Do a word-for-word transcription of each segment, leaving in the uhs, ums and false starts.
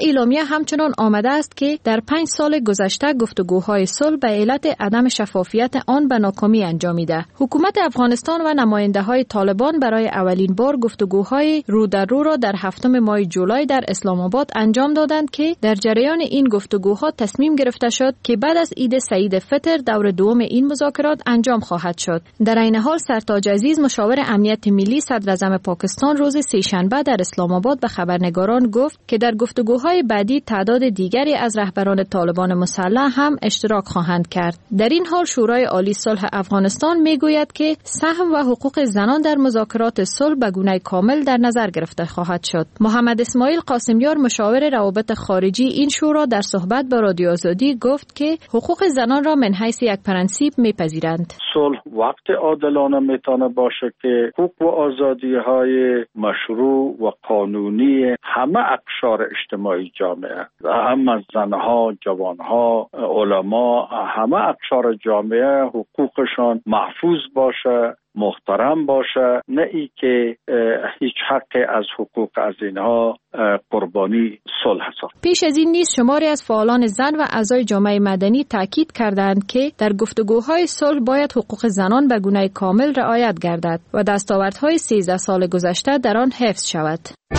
اعلامیه همچنان آمده است که در پنج سال گذشته گفتگوهای صلح به علت عدم شفافیت آن به ناکامی انجامیده. حکومت افغانستان و نماینده‌های طالبان برای اولین بار گفتگوهای رو در رو را در هفتم ماه جولای در اسلام آباد انجام دادند که در جریان این گفتگوها تصمیم گرفته شد که بعد از عید سعید فطر دور دوم این مذاکرات انجام خواهد شد. در این حال سرتاج عزیز مشاور امنیت ملی صدر اعظم پاکستان روز سه‌شنبه در اسلام آباد به خبرنگاران گفت که در گفتگوهای بعدی تعداد دیگری از رهبران طالبان مسلح هم اشتراک خواهند کرد. در این حال شورای عالی صلح افغانستان میگوید که سهم و حقوق زنان در مذاکرات صلح به گونه کامل در نظر گرفته خواهد شد. محمد اسماعیل قاسمیار مشاور روابط خارجی این شورا در صحبت با رادیو آزادی گفت که حقوق زنان را من حیث یک پرنسیپ میپذیرند. صلح وقت عادلانه میتونه باشه که حقوق و آزادی‌های مشروع و قانونی همه اقشار اجتماعی جامعه، هم زنها، جوانها، علما، همه اقشار جامعه حقوقشان محفوظ باشه، محترم باشه، نه ای که هیچ حقی از حقوق از اینها قربانی صلح است. پیش از این نیز شماری از فعالان زن و اعضای جامعه مدنی تاکید کردند که در گفتگوهای صلح باید حقوق زنان به گونه کامل رعایت گردد و دستاوردهای سیزده سال گذشته در آن حفظ شود.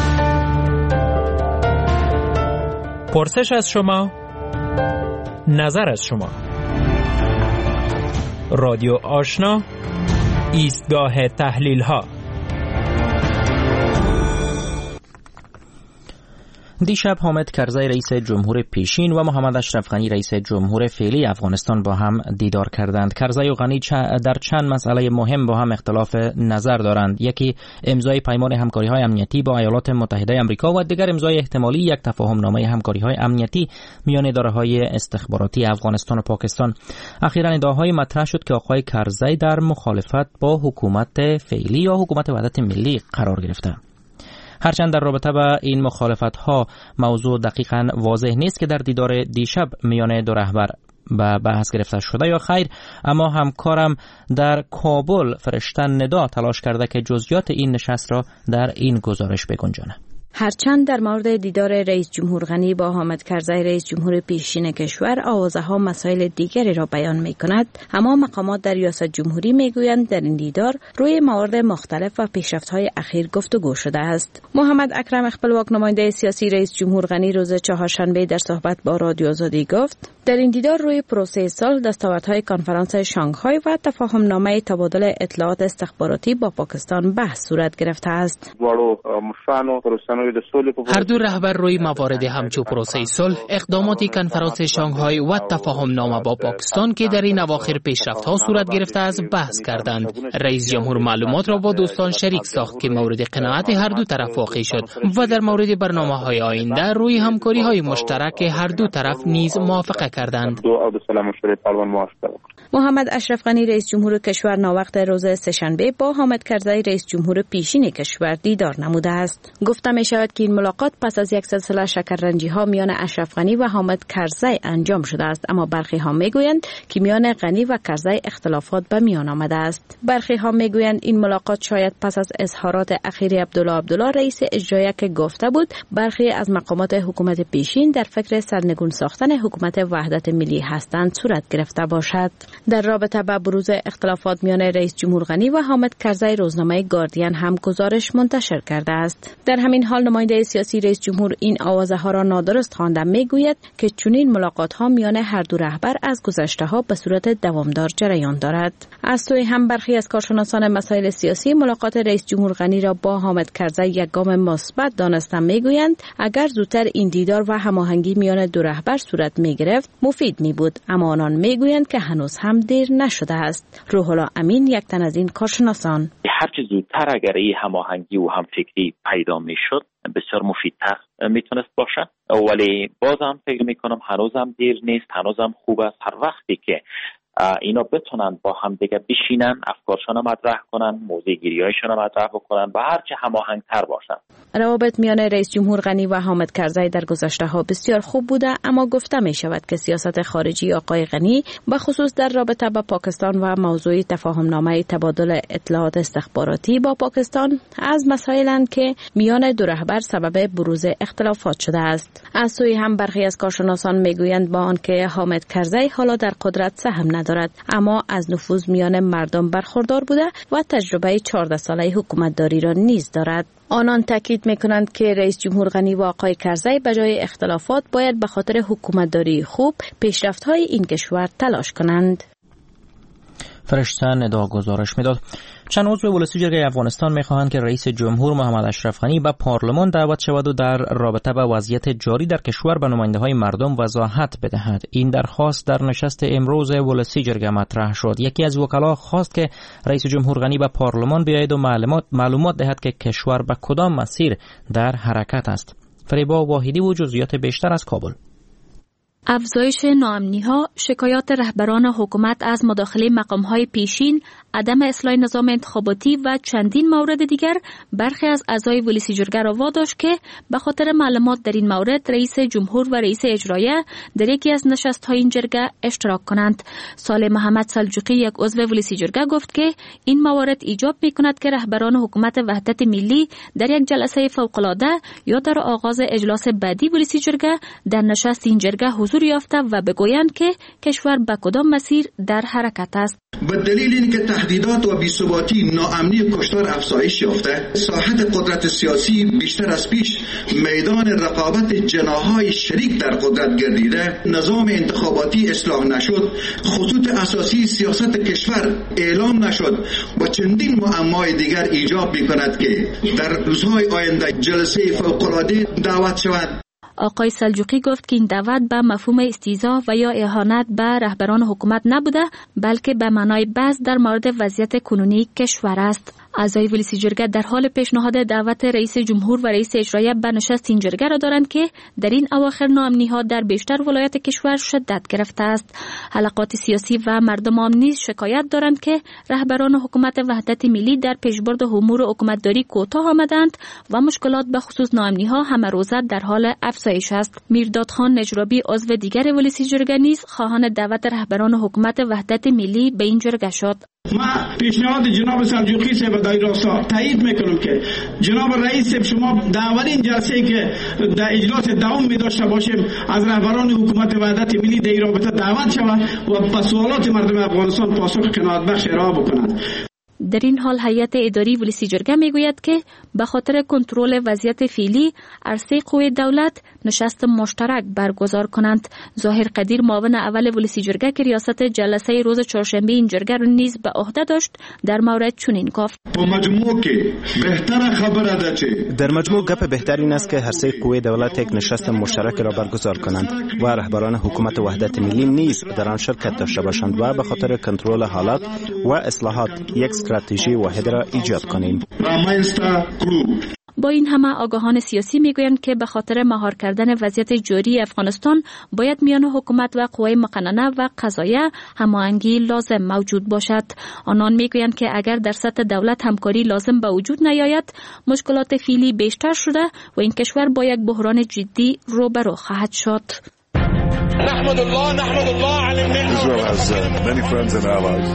پرسش از شما، نظر از شما. رادیو آشنا، ایستگاه تحلیل ها. دیشب حامد کرزی رئیس جمهور پیشین و محمد اشرف غنی رئیس جمهور فعلی افغانستان با هم دیدار کردند. کرزی و غنی در چند مسئله مهم با هم اختلاف نظر دارند. یکی امضای پیمان همکاری‌های امنیتی با ایالات متحده آمریکا و دیگر امضای احتمالی یک تفاهم‌نامه همکاری‌های امنیتی میان اداره‌های استخباراتی افغانستان و پاکستان. اخیراً ادعاهای مطرح شد که آقای کرزی در مخالفت با حکومت فعلی یا حکومت وحدت ملی قرار گرفته. هرچند در رابطه با این مخالفت‌ها موضوع دقیقاً واضح نیست که در دیدار دیشب میان دو رهبر به بحث گرفته شده یا خیر، اما همکارم در کابل فرشته ندا تلاش کرده که جزئیات این نشست را در این گزارش بگنجانه. هرچند در مورد دیدار رئیس جمهور غنی با حامد کرزی رئیس جمهور پیشین کشور آوازه‌ها مسائل دیگری را بیان می‌کند، اما مقامات در ریاست جمهوری می‌گویند در این دیدار روی موارد مختلف و پیشرفت‌های اخیر گفتگو شده است. محمد اکرم خپلواک نماینده سیاسی رئیس جمهور غنی روز چهارشنبه در صحبت با رادیو آزادی گفت در این دیدار روی پروسه صلح، دستاوردهای کنفرانس شانگهای و تفاهم‌نامه تبادل اطلاعات استخباراتی با پاکستان بحث صورت گرفته است. هر دو رهبر روی موارد همچو پروسه صلح، اقدامات کنفرانس شانگهای و تفاهم‌نامه با پاکستان که در این اواخر پیشرفت‌ها صورت گرفته است بحث کردند. رئیس جمهور معلومات را با دوستان شریک ساخت که مورد قناعت هر دو طرف واقع شد و در مورد برنامه‌های آینده روی همکاری‌های مشترک هر دو طرف نیز موافقه کردند. محمد اشرف غنی رئیس جمهور کشور ناوقت روز سه‌شنبه با حامد کرزی رئیس جمهور پیشین کشور دیدار نموده است. گفته می شود که این ملاقات پس از یک سلسله شکررنجی ها میان اشرف غنی و حامد کرزی انجام شده است، اما برخی ها می گویند که میان غنی و کرزی اختلافات به میان آمده است. برخی ها می گویند این ملاقات شاید پس از اظهارات اخیر عبدالله عبدالله رئیس اجرایی که گفته بود برخی از مقامات حکومت پیشین در فکر سرنگون ساختن حکومت وحدت ملی هستند صورت گرفته باشد. در رابطه با بروز اختلافات میان رئیس جمهور غنی و حامد کرزی روزنامه گاردین هم گزارش منتشر کرده است. در همین حال نماینده سیاسی رئیس جمهور این آوازه ها را نادرست خوانده میگوید که چنین ملاقات ها میان هر دو رهبر از گذشته ها به صورت دوامدار جریان دارد. از سوی هم برخی از کارشناسان مسائل سیاسی ملاقات رئیس جمهور غنی را با حامد کرزی یک گام مثبت دانسته میگویند اگر زودتر این دیدار و هماهنگی میان دو رهبر صورت می گرفت مفید می بود، اما آنان میگویند که هنوز هم دیر نشده است. روح الله امین یک تن از این کارشناسان: هر چه زودتر اگر این هماهنگی و همفکری پیدا میشد بسیار مفیدتر میتونست باشه، ولی باز هم فکر میکنم هنوزم دیر نیست، هنوزم خوب است هر وقتی که اینا بتونن با هم دیگه بشینن، افکارشون رو مطرح کنن، موضوع گیری‌هایشون رو مطرح بکنن و هرچه هماهنگ‌تر باشن. روابط میان رئیس جمهور غنی و حامد کرزی در گذشته‌ها بسیار خوب بوده، اما گفته می شود که سیاست خارجی آقای غنی به خصوص در رابطه با پاکستان و موضوع تفاهم‌نامه تبادل اطلاعات استخباراتی با پاکستان از مسائلند که میان دو رهبر سبب بروز اختلافات شده است. از سوی هم برخی از کارشناسان میگویند با آنکه حامد کرزی حالا در قدرت سهم ندارد، اما از نفوذ میان مردم برخوردار بوده و تجربه چهارده ساله حکومتداری را نیز دارد. آنان تاکید میکنند که رئیس جمهور غنی و آقای کرزی به جای اختلافات باید به خاطر حکومتداری خوب پیشرفت‌های این کشور تلاش کنند. فرشته ندا گزارش میداد. چند عضو ولسی جرگه افغانستان میخواهند که رئیس جمهور محمد اشرف غنی به پارلمان دعوت شود و در رابطه با وضعیت جاری در کشور به نماینده‌های مردم وضاحت بدهد. این درخواست در نشست امروز ولسی جرگه مطرح شد. یکی از وکلا خواست که رئیس جمهور غنی به پارلمان بیاید و معلومات معلومات دهد که کشور به کدام مسیر در حرکت است. فریبا واحدی و جزئیات بیشتر از کابل. افزایش ناامنی‌ها، شکایات رهبران حکومت از مداخله مقام‌های پیشین، عدم اصلاح نظام انتخاباتی و چندین مورد دیگر برخی از اعضای ولسی جرگه را واداشت که به خاطر معلومات در این مورد رئیس جمهور و رئیس اجرایه در یکی از نشست‌های این جرگه اشتراک کنند. صالح محمد سلجوقی، یک عضو ولسی جرگه، گفت که این موارد ایجاب می‌کند که رهبران حکومت وحدت ملی در یک جلسه فوق‌العاده یا در آغاز اجلاس بعدی ولسی جرگه در نشست این جرگه حضور یافته و بگویند که کشور به کدام مسیر در حرکت است. به دلیل اینکه تهدیدات و بی‌ثباتی، ناامنی کشور افزایش یافته، ساحت قدرت سیاسی بیشتر از پیش میدان رقابت جناح‌های شریک در قدرت گردیده، نظام انتخاباتی اصلاح نشد، خطوط اساسی سیاست کشور اعلام نشد و چندین معمای دیگر ایجاب می‌کند که در روزهای آینده جلسه فوق‌العاده دعوت شود. آقای سلجوقی گفت که این دعوت به مفهوم استیضاح و یا اهانت به رهبران حکومت نبوده، بلکه به معنای بحث در مورد وضعیت کنونی کشور است. اعضای ولسی جرگه در حال پیشنهاد دعوت رئیس جمهور و رئیس اجرایه به نشست این جرگه را دارند که در این اواخر ناامنی‌ها در بیشتر ولایات کشور شدت گرفته است. حلقات سیاسی و مردم عام نیز شکایت دارند که رهبران حکومت وحدت ملی در پیشبرد امور حکومتداری کوتاه آمدند و مشکلات به خصوص ناامنی‌ها همه روزه در حال افزایش است. میرداد خان نجرابی، عضو دیگر ولسی جرگه، نیز خواهان دعوت رهبران حکومت وحدت ملی به این جرگه شد. ما پیشنهاد جناب سلجوقی سے بدای راستا تایید میکنم که جناب رئیس شما در اولین جلسه که در اجلاس دوم می داشته باشیم از رهبران حکومت وحدت ملی در این رابطه دعوت شود و به سوالات مردم افغانستان پاسخ قناعت بخش ارائه بکنند. در این حال هیئت اداری ولسی جرگه میگوید که به خاطر کنترل وضعیت فعلی عرصه قوی دولت نشست مشترک برگزار کنند. ظاهر قدیر، معاون اول ولسی جرگه که ریاست جلسه روز چهارشنبه این جرگه را نیز به عهده داشت، در مورد چنین گفت: با مجموع که بهتر خبر ده چه در مجموع گپ بهتر این است که عرصه قوی دولت یک نشست مشترک را برگزار کنند و رهبران حکومت وحدت ملی نیز در آن شرکت داشته باشند و به خاطر کنترل حالات و اصلاحات یک استراتژی واحد را ایجاد کنیم. با این همه آگاهان سیاسی میگویند که به خاطر مهار کردن وضعیت جاری افغانستان باید میان حکومت و قوای مقننه و قضاییه هماهنگی لازم موجود باشد. آنان میگویند که اگر در سطح دولت همکاری لازم به وجود نیاید، مشکلات فعلی بیشتر شده و این کشور با یک بحران جدی روبرو خواهد شد. نحمد الله نحمد الله على النعمة. Israel has uh, many friends and allies.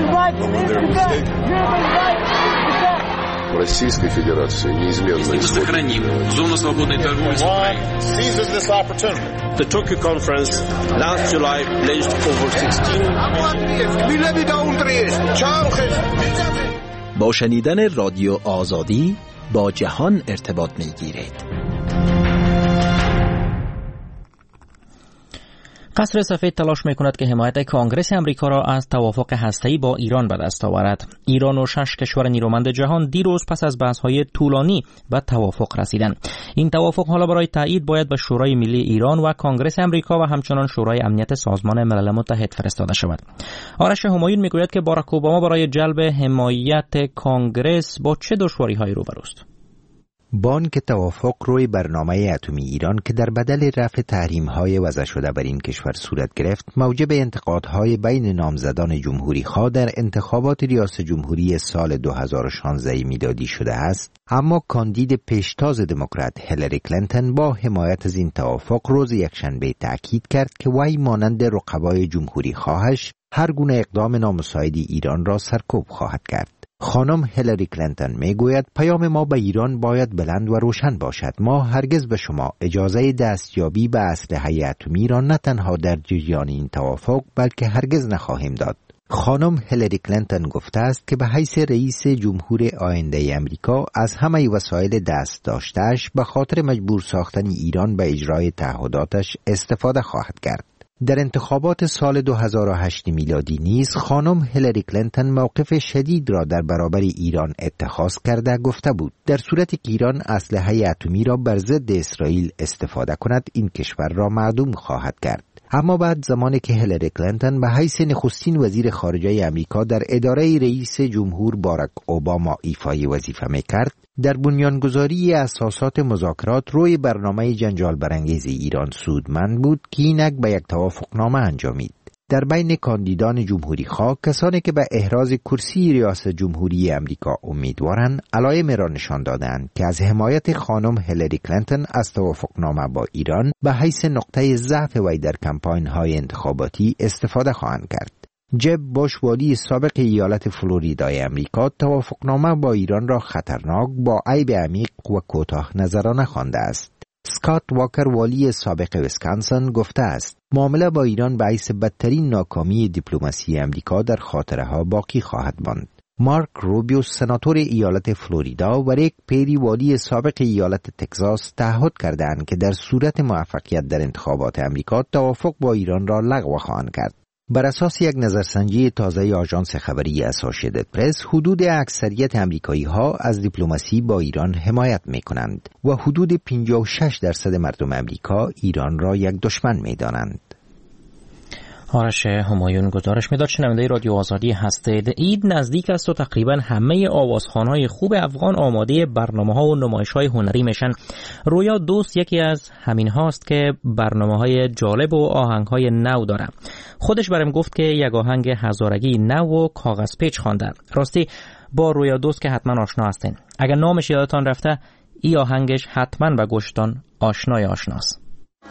Российской Федерации неизменно сохраним зону свободной торговли с Украиной. Seizes this opportunity. The Tokyo conference last July pledged over sixteen. با شنیدن رادیو آزادی با جهان ارتباط می‌گیرید. قصر سفید تلاش میکند که حمایت کانگرس امریکا را از توافق هسته‌ای با ایران به دست آورد. ایران و شش کشور نیرومند جهان دیروز پس از بحث‌های طولانی به توافق رسیدند. این توافق حالا برای تایید باید به شورای ملی ایران و کانگرس امریکا و همچنان شورای امنیت سازمان ملل متحد فرستاده شود. آرش همایون میگوید که باراک اوباما برای جلب حمایت کانگرس با چه دشواری‌هایی روبروست. بانک توافق روی برنامه اتمی ایران که در بدل رفع تحریم‌های وضع شده بر این کشور صورت گرفت، موجب انتقادهای بین نامزدان جمهوری‌خواه در انتخابات ریاست جمهوری سال دو هزار و شانزده میلادی شده است. اما کاندید پیشتاز دموکرات هیلاری کلینتون با حمایت از این توافق روز یکشنبه تأکید کرد که وی مانند رقبای جمهوری‌خواهش هر گونه اقدام نامساعد ایران را سرکوب خواهد کرد. خانم هیلاری کلینتون میگوید پیام ما به ایران باید بلند و روشن باشد. ما هرگز به شما اجازه دستیابی به اسلحه اتمی را نه تنها در جریان این توافق بلکه هرگز نخواهیم داد. خانم هیلاری کلینتون گفته است که به حیث رئیس جمهور آینده امریکا از همه وسایل دست داشته‌اش به خاطر مجبور ساختن ایران به اجرای تعهداتش استفاده خواهد کرد. در انتخابات سال دو هزار و هشت میلادی نیز خانم هیلاری کلینتون موقف شدید را در برابر ایران اتخاذ کرده گفته بود در صورتی که ایران اسلحه اتمی را بر ضد اسرائیل استفاده کند این کشور را معدوم خواهد کرد. اما بعد زمانی که هیلاری کلینتون به حیث نخستین وزیر خارجه امریکا در اداره رئیس جمهور باراک اوباما ایفای وظیفه می‌کرد، در بنیانگذاری اساسات مذاکرات روی برنامه جنجال برانگیز ایران سودمند بود که اینک به یک توافقنامه انجامید. در بین کاندیدان جمهوری خواه کسانی که به احراز کرسی ریاست جمهوری امریکا امیدوارند علائم را نشان دادند که از حمایت خانم هیلاری کلینتون از توافقنامه با ایران به حیث نقطه ضعف وی در کمپاین‌های انتخاباتی استفاده خواهند کرد. جب باش والی سابق ایالت فلوریدای امریکا توافقنامه با ایران را خطرناک با عیب عمیق و کوتاه نظرانه خوانده است. اسکات واکر والی سابق ویسکانسن گفته است معامله با ایران باعث بدترین ناکامی دیپلماسی امریکا در خاطره ها باقی خواهد ماند. مارک روبیو سناتور ایالت فلوریدا و ریک پیری والی سابق ایالت تگزاس تعهد کردند که در صورت موفقیت در انتخابات امریکا توافق با ایران را لغو خواهند کرد. بر اساس یک نظرسنجی تازه آژانس خبری اسوسییتد پرس، حدود اکثریت امریکایی ها از دیپلماسی با ایران حمایت می کنند و حدود پنجاه و شش درصد مردم امریکا ایران را یک دشمن می دانند. آرش همایون گزارش میداد. شنونده رادیو آزادی هستید. عید نزدیک است و تقریبا همه آوازخوان‌های خوب افغان آماده برنامه‌ها و نمایش‌های هنری میشن. رویا دوست یکی از همین هاست که برنامه‌های جالب و آهنگ‌های نو داره. خودش برام گفت که یک آهنگ هزارگی نو و کاغذ پیچ خوانده. راستی با رویا دوست که حتما آشنا هستین. اگر نامش یادتان رفته این آهنگش حتما به گوشتان آشنای آشناست.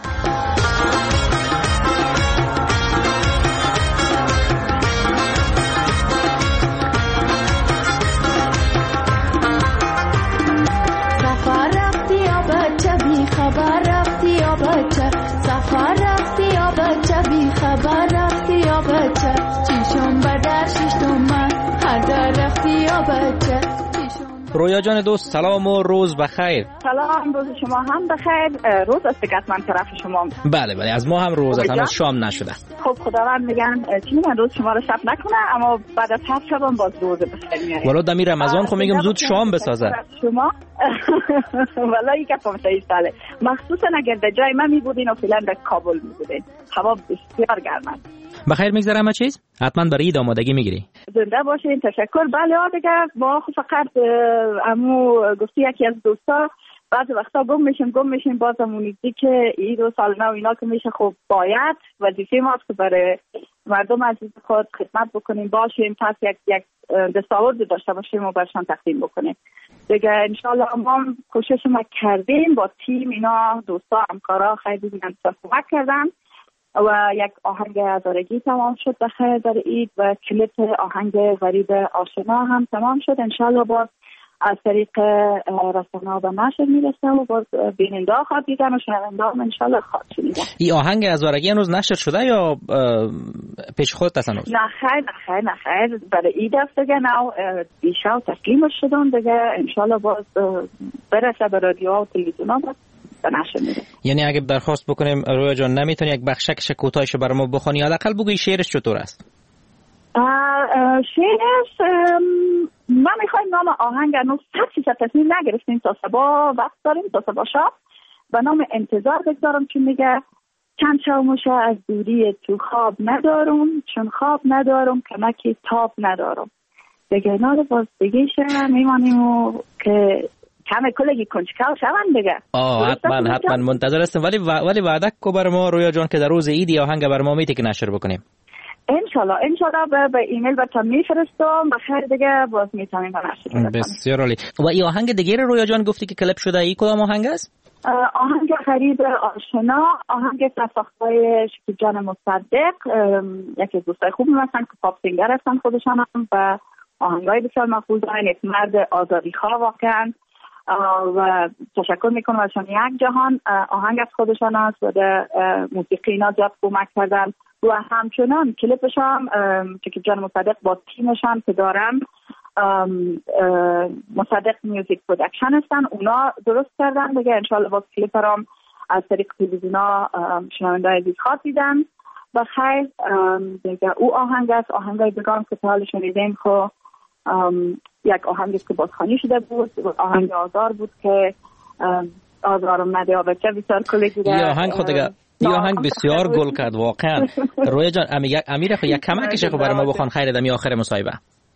خبر رفتی یا بچه سفر رفتی یا بچه بی خبر رفتی یا بچه چیشون به در شیشتون من هر در رفتی یا بچه. رویا جان دوست سلام و روز بخیر. سلام، روز شما هم بخیر. روز است که من طرف شما. بله بله از ما هم روز است، هنوز شام نشده. خب خداوند میگن چی من روز شما رو شب نکنه، اما بعد از هفت شبم باز روز بخیر میاره. والا دمی رمضان خب میگم زود شام بسازه. شما والا یک کم تایید ساله. مخصوصا اگر در جای من میبودین و فعلا در کابل میبودین. هوا بسیار گرم است. بخیر میگذره همه چیز؟ حتما برای عید آمادگی میگیری؟ زنده باشین، تشکر. بله دیگه با فقط امو گفتی یکی از دوستا بعضی وقتا گم میشیم گم میشیم بازمون دیدی که عید و سال نو اینا که میشه خب باید وظیفه ماست که برای مردم عزیز خود خدمت بکنیم باشیم، پس یک یک دستاورد داشته باشیم و برشان تقدیم بکنیم دیگه. انشالله ما کوشش ما کردیم با تیم اینا دوستا همکارا خیلی دیگه کمک کردن و یک آهنگ هزارگی تمام شد بخیر در عید و کلیپ آهنگ غریب آشنا هم تمام شد. انشالله باز از طریق رسانه‌ها به نشر میرسه و باز بیننده ها خواد دیدن و شنونده هم انشالله خواد شنیدن. این آهنگ هزارگی هنوز نشر شده یا پیش خود تصنیف؟ نه خیر نه خیر نه خیر برای عید است دیگه. نو دیشب تسلیمش شدن دیگه. انشالله باز برسه به رادیوها و تلویزیون‌ها باز به نشر میرسه. یعنی اگه درخواست بکنیم رویا جان نمیتونی یک بخشک کوتاهش برامو بخونی؟ حداقل بگوی شعرش چطور است؟ شعرش ما میخوایم نام آهنگ هنوز صد فیصد تصمیم نگرفتیم تا صبح وقت داریم تا صبح شب به نام انتظار بگذارم چون میگه چند چاوموشه از دوری تو خواب ندارم چون خواب ندارم کمکی تاب ندارم دیگه. اینا رو باز دیگه شعر میمانیم و که کم کلگی کنچکاو شوند دیگه. آه حتما حتما منتظر هستم. ولی ولی وعده کو بر ما رویا جان که در روز عید آهنگ بر ما میتی که نشر بکنیم. انشالله انشالله به, به ایمیل براتون میفرستم. بخیر دیگه باز میتونیم نشر بدیم. بسیار عالی. و این آهنگ دیگه رویا جان گفتی که کلیپ شده، ای کدام آهنگ است؟ آهنگ غریب آشنا، آهنگ ساختای شکیب جان مصدق، یکی از دوستای خوبی هستن که پاپ سینگر هستن خودشان هم و آهنگای بسیار مقبول دارن. یک مرد آزادیخواه واقعا و تشکر میکنم ازشان. یک جهان آهنگ از خودشان است و در موسیقی اینا زیاد کمک کردن و همچنان کلیپشان شکیب جان مصدق با تیمشان که دارن مصدق میوزیک پرودکشن هستن، اونا درست کردن دیگه. انشالله باز کلیپ هم از طریق تلویزیونا شنونده عزیز خواد دیدن. بخیر دیگه او آهنگ است. آهنگای بگم که تا حال شنیدیم خو یک آهنگی که بازخوانی شده بود، آهنگ آزار بود که آزارم نده آبچه بسیار کلی دیگه. این آهنگ خود دیگه این آهنگ بسیار گل کرد واقعا. رویا جان امیر خو یک کمکش خو برای ما بخوان خیر دمی آخر مصاحبه.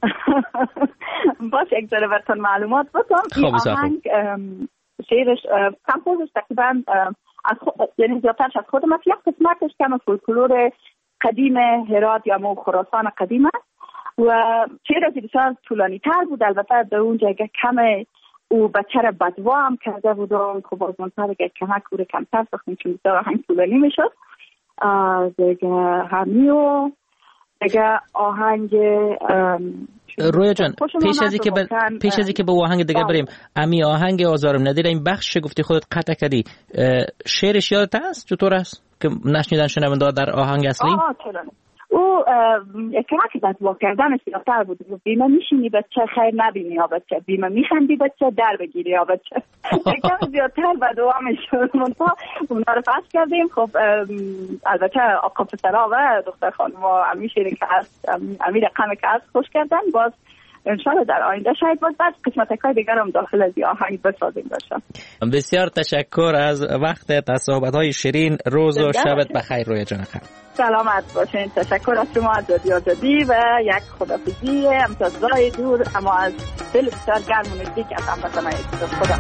باشه یک ذره براتون معلومات بکنم. این آهنگ شعرش کمپوزش تقریبا از خود، یعنی زیادترش از خودم است. یک قسمتش کم فولکلور قدیم هرات یا مو خراسان قدیم است و شعر از بسیار طولانی تر بود. البته در اون جگه کم او بچه را بدوا هم کرده بود و خب باز منتر که کمک او را کمتر ساختیم چون بسیار آهنگ طولانی میشد دیگه. همی و دیگه آهنگ رویا جان پیش از اینکه ب... پیش از اینکه به آهنگ دیگه بریم، امی آهنگ آزارم ندیره این بخش گفتی خودت قطع کردی، شعرش یادت هست چطور است که نشنیدن شنونده در آهنگ اصلی؟ آه چرا او یک کمکی بدوا کردن سیاتر بود. بیمه میشینی بچه خیر نبینی یا بچه، بیمه میخندی بچه در بگیری یا بچه. یکم زیادتر بدوا میشد. منطقه اونا رو فصل کردیم. خب البته آقا پسرها و دختر خانم و امیر شیرین که هست، امیر قمه که هست خوش کردن. باز انشاءالله در آینده شاید باز بعد قسمت های دیگر هم داخل از آهنگ بسازیم باشم. بسیار تشکر از وقتت، از صحبت های شیرین. روز و شبت بخیر رویا جان. سلامت باشین. تشکر از شما از رادیو آزادی و یک خدافظی امتیازهای دور اما از دل بسیار گرم و نزدیک از هموطنان عزیز. خدا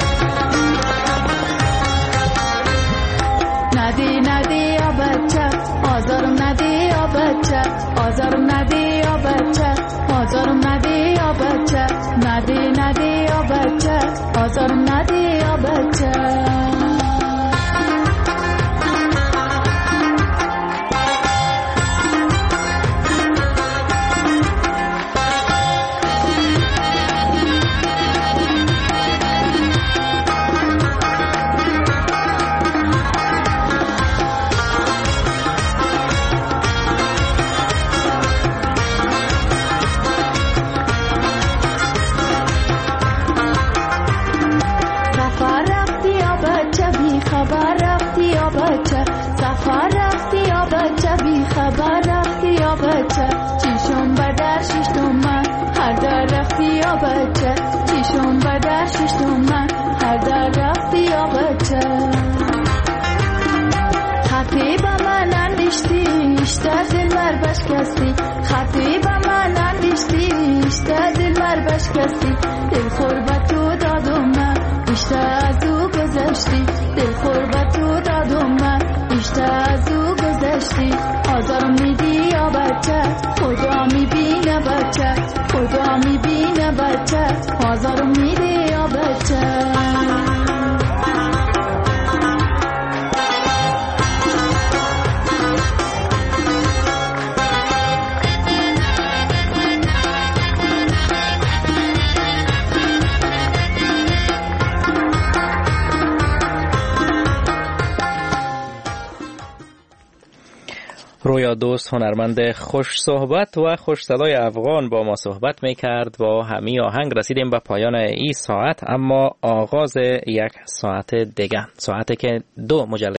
ندی ندی یا بچه آزارم ندی یا بچه آزارم ندی یا بچه آزارم ندی یا بچه ندی ندی یا بچه آزارم ندی یا بچه. دل خوربت تو دادم من بیشتر از او گذشتی، دل خوربت تو دادم من بیشتر از او گذشتی. آزارم میدی یا بچه خدا میبینه بچه خدا میبینه بچه آزارم میدی یا بچه. رویا دوست هنرمند خوش صحبت و خوش صدای افغان با ما صحبت میکرد. با همین آهنگ رسیدیم به پایان این ساعت، اما آغاز یک ساعت دیگه، ساعتی که دو مجلد